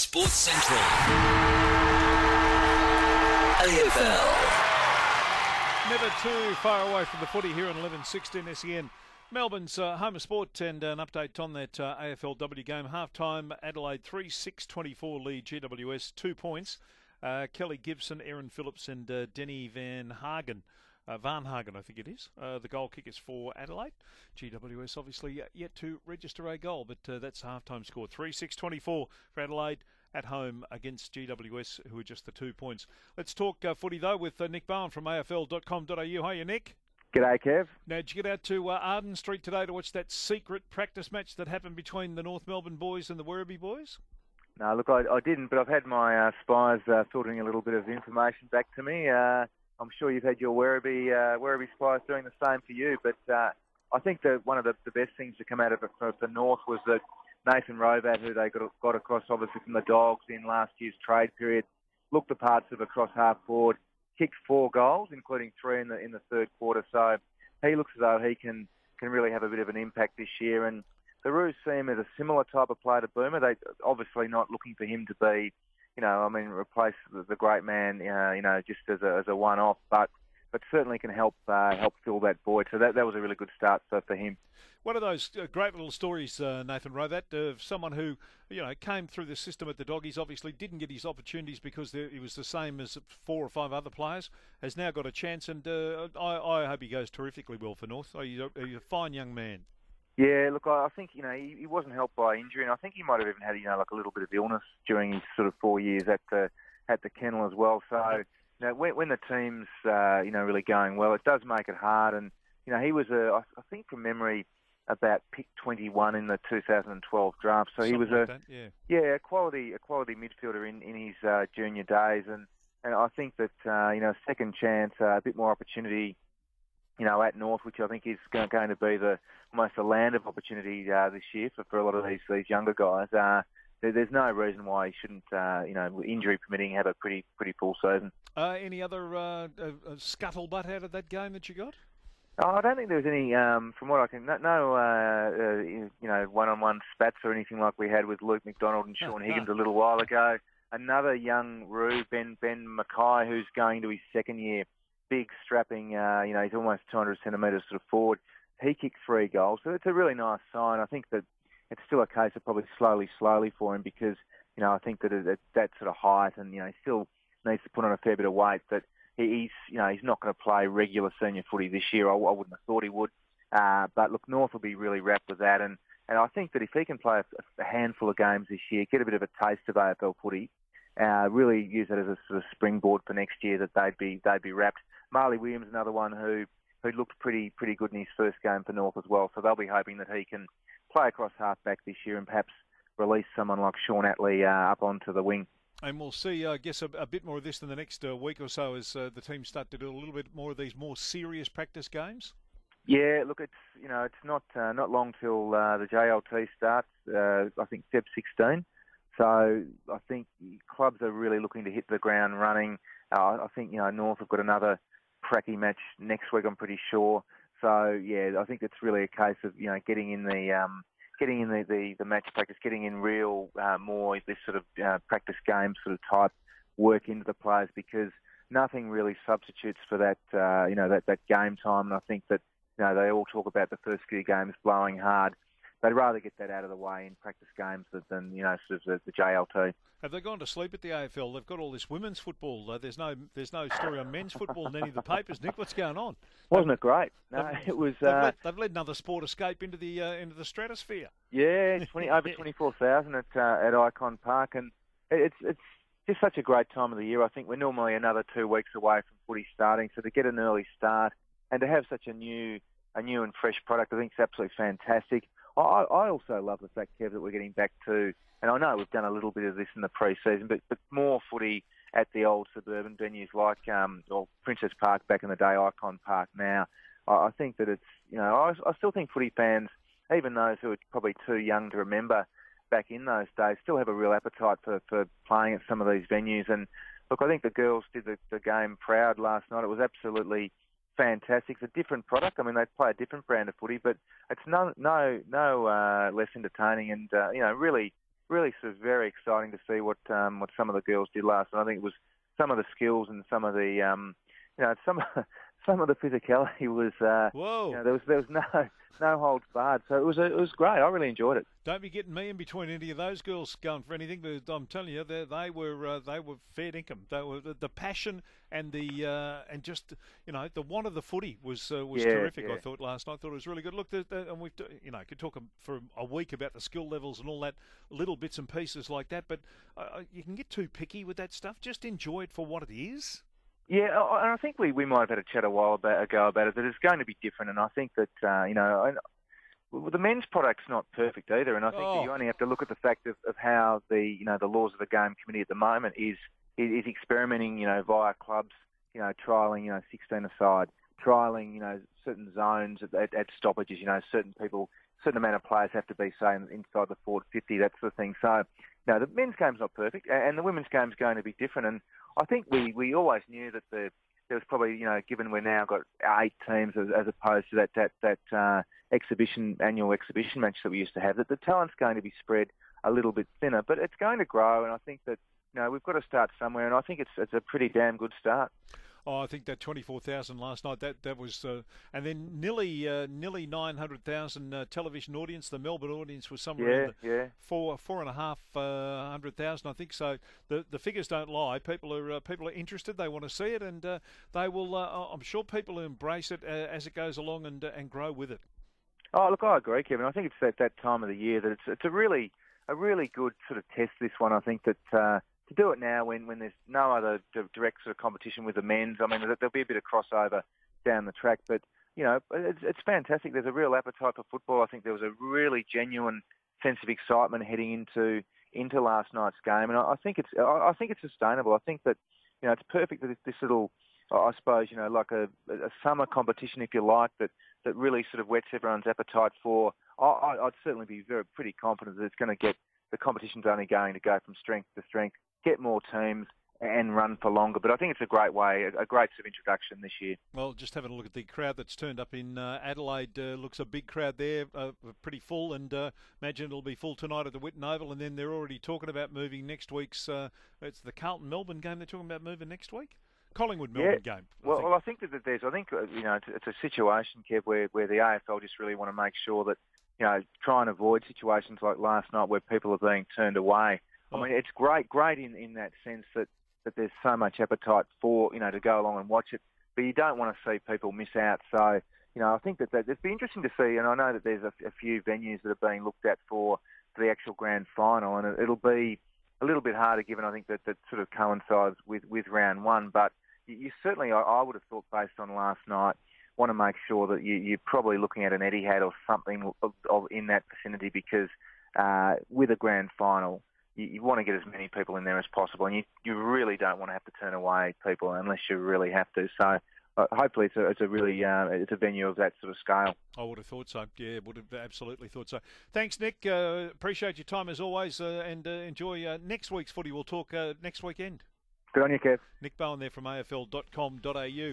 Sports Central. AFL. Never too far away from the footy here on 11:16 SEN. Melbourne's home of sport, and an update on that AFLW game. Half-time, Adelaide 3-6-24 lead GWS, 2 points. Kelly Gibson, Aaron Phillips and Denny Van Hagen, I think it is, the goal kickers for Adelaide. GWS obviously yet to register a goal, but that's half-time score. 3-6-24 for Adelaide at home against GWS, who are just the 2 points. Let's talk footy, though, with Nick Bowen from AFL.com.au. Hiya, Nick. G'day, Kev. Now, did you get out to Arden Street today to watch that secret practice match that happened between the North Melbourne boys and the Werribee boys? No, look, I didn't, but I've had my spies filtering a little bit of information back to me. I'm sure you've had your Werribee spies doing the same for you, but I think that one of the best things to come out of it for North was that Nathan Rovat, who they got across obviously from the Dogs in last year's trade period, looked the parts of across half forward, kicked 4 goals, including 3 in the third quarter. So he looks as though he can really have a bit of an impact this year. And the Roos see him as a similar type of player to Boomer. They obviously not looking for him to be, replace the great man, just as a one-off, but certainly can help fill that void. So that was a really good start for him. One of those great little stories, Nathan Rovat, of someone who, came through the system at the Doggies, obviously didn't get his opportunities because he was the same as 4 or 5 other players, has now got a chance, and I hope he goes terrifically well for North. He's a fine young man. Yeah, look, I think, he wasn't helped by injury, and I think he might have even had, like a little bit of illness during his sort of 4 years at the kennel as well. So, when the team's, really going well, it does make it hard. And, he was, I think from memory, about pick 21 in the 2012 draft. So he was a quality midfielder in his junior days. And I think that, second chance, a bit more opportunity, at North, which I think is going to be almost a land of opportunity this year for a lot of these younger guys. There's no reason why he shouldn't, injury permitting, have a pretty full season. Any other scuttlebutt out of that game that you got? Oh, I don't think there was any, from what I can, no one-on-one spats or anything like we had with Luke McDonald and Sean Higgins a little while ago. Another young Roo, Ben Mackay, who's going to his second year, big, strapping, he's almost 200 centimetres sort of forward. He kicked 3 goals, so it's a really nice sign. I think that it's still a case of probably slowly for him because, I think that at that sort of height and, he still needs to put on a fair bit of weight, but he's not going to play regular senior footy this year. I wouldn't have thought he would. But look, North will be really wrapped with that. And I think that if he can play a handful of games this year, get a bit of a taste of AFL footy, really use that as a sort of springboard for next year, that they'd be wrapped. Marley Williams, another one who looked pretty good in his first game for North as well. So they'll be hoping that he can play across half-back this year and perhaps release someone like Sean Atley up onto the wing. And we'll see, I guess, a bit more of this in the next week or so as the team start to do a little bit more of these more serious practice games. Yeah, look, it's not long till the JLT starts. I think Feb 16. So I think clubs are really looking to hit the ground running. I think North have got another cracky match next week, I'm pretty sure. So yeah, I think it's really a case of getting in the match practice, getting in real more this sort of practice game sort of type work into the players, because nothing really substitutes for that that game time. And I think that they all talk about the first few games blowing hard. They'd rather get that out of the way in practice games than sort of the JLT. Have they gone to sleep at the AFL? They've got all this women's football. There's no story on men's football in any of the papers. Nick, what's going on? Wasn't it great? No, it was. They've let another sport escape into the stratosphere. Yeah, over 24,000 at Icon Park, and it's just such a great time of the year. I think we're normally another 2 weeks away from footy starting, so to get an early start and to have such a new and fresh product, I think is absolutely fantastic. I also love the fact, Kev, that we're getting back to, and I know we've done a little bit of this in the pre-season, but more footy at the old suburban venues like Princess Park back in the day, Icon Park now. I think that it's, I still think footy fans, even those who are probably too young to remember back in those days, still have a real appetite for playing at some of these venues. And look, I think the girls did the game proud last night. It was absolutely fantastic. It's a different product. I mean, they play a different brand of footy, but it's no less entertaining and really really sort of very exciting to see what some of the girls did last night. I think it was some of the skills and some of the some of the physicality was whoa. There was no holds barred. So it was great. I really enjoyed it. Don't be getting me in between any of those girls going for anything. But I'm telling you, they were fair dinkum. They were the passion and and just the want of the footy was terrific. Yeah. I thought last night. I thought it was really good. Look, and we've could talk for a week about the skill levels and all that, little bits and pieces like that. But you can get too picky with that stuff. Just enjoy it for what it is. Yeah, and I think we might have had a chat a while ago about it, that it's going to be different. And I think that, the men's product's not perfect either. And I think that you only have to look at the fact of how the laws of the game committee at the moment is experimenting, via clubs, trialling, 16 aside, trialling, certain zones at stoppages, certain amount of players have to be, say, inside the forward 50, that sort of thing. So, the men's game's not perfect, and the women's game's going to be different. And I think we always knew that there was probably, given we're now got 8 teams as opposed to that annual exhibition match that we used to have, that the talent's going to be spread a little bit thinner, but it's going to grow. And I think that we've got to start somewhere, and I think it's a pretty damn good start. Oh, I think that 24,000 last night, that was, and then nearly 900,000 television audience. The Melbourne audience was somewhere in 4,500,000, I think. So the figures don't lie. People are interested. They want to see it, and they will. I'm sure people will embrace it as it goes along and grow with it. Oh, look, I agree, Kevin. I think it's that time of the year that it's a really good sort of test. This one, I think that. To do it now when there's no other direct sort of competition with the men's, I mean, there'll be a bit of crossover down the track, but, it's fantastic. There's a real appetite for football. I think there was a really genuine sense of excitement heading into last night's game, and I think it's sustainable. I think that, it's perfect that this little, I suppose, like a summer competition, if you like, that really sort of whets everyone's appetite for. I'd certainly be pretty confident that it's going to get, the competition's only going to go from strength to strength, get more teams and run for longer. But I think it's a great way, a great sort of introduction this year. Well, just having a look at the crowd that's turned up in Adelaide, looks a big crowd there, pretty full, and imagine it'll be full tonight at the Whitten Oval, and then they're already talking about moving next week's, it's the Carlton-Melbourne game they're talking about moving next week? Collingwood-Melbourne game. I think it's a situation, Kev, where the AFL just really want to make sure that, try and avoid situations like last night where people are being turned away. I mean, it's great in that sense that there's so much appetite for, to go along and watch it, but you don't want to see people miss out. So, I think that it'd be interesting to see, and I know that there's a few venues that are being looked at for the actual grand final, and it'll be a little bit harder given, I think, that sort of coincides with round one, but you certainly, I would have thought, based on last night, want to make sure that you're probably looking at an Etihad or something of in that vicinity, because with a grand final, you want to get as many people in there as possible, and you really don't want to have to turn away people unless you really have to. So hopefully it's a venue of that sort of scale. I would have thought so. Yeah, would have absolutely thought so. Thanks, Nick. Appreciate your time as always, and enjoy next week's footy. We'll talk next weekend. Good on you, Kev. Nick Bowen there from AFL.com.au.